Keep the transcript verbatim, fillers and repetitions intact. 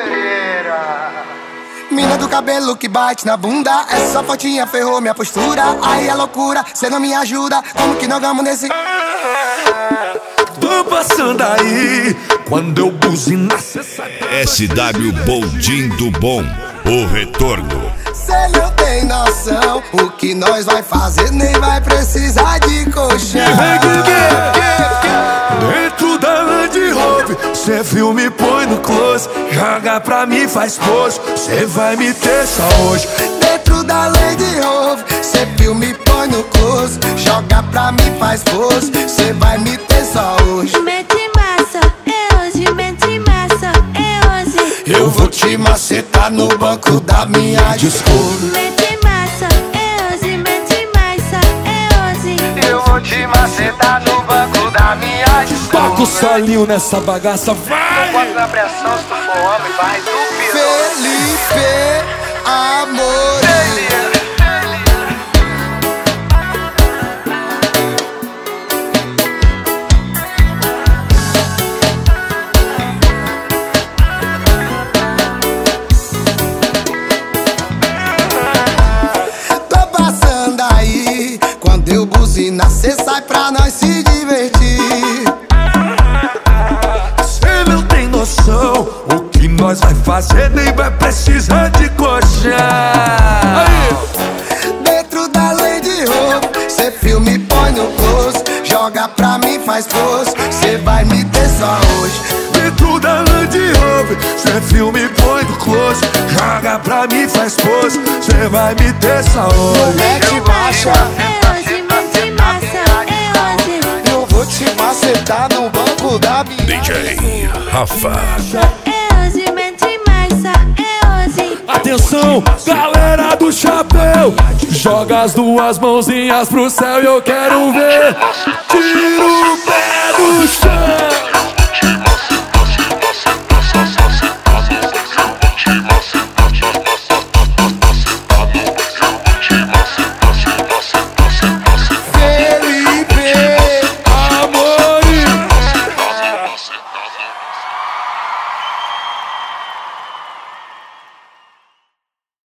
Pereira. Mina do cabelo que bate na bunda, essa fotinha ferrou minha postura. Aí é loucura, cê não me ajuda, como que nós vamos nesse... Tô passando aí, quando eu buzina. S W Boldin do Bom, o retorno. Cê não tem noção, o que nós vai fazer, nem vai precisar de colchão. Dentro da Land Rover, cê filme põe no close, joga pra mim, faz pose, cê vai me ter só hoje. Dentro da Land Rover, cê filme põe no close, joga pra mim, faz pose, cê vai me ter só hoje. Mete massa, é hoje, mete massa, é hoje. Eu vou te macetar no banco da minha Discovery. Mete massa, é hoje, mete massa, é hoje. Eu vou te macetar no banco da minha Discovery. Toca o solinho nessa bagaça, vai! Bota na pressão, se tu for homem, vai do pior. Felipe Amor. Quando eu buzina, cê sai pra nós se divertir. Cê não tem noção, o que nós vai fazer, nem vai precisar de colchão. Dentro da Land Rover, cê filme põe no close, joga pra mim, faz pose, cê vai me ter só hoje. Dentro da Land Rover, cê filme põe no close, joga pra mim, faz pose, cê vai me ter só hoje. Mete marcha, É hoje, mete massa, é hoje. eu vou te macetar no banco da minha D J Rafa. É hoje, mete massa, é hoje. Atenção, galera do chapéu, joga as duas mãozinhas pro céu e eu quero ver. Tira o pé do chão.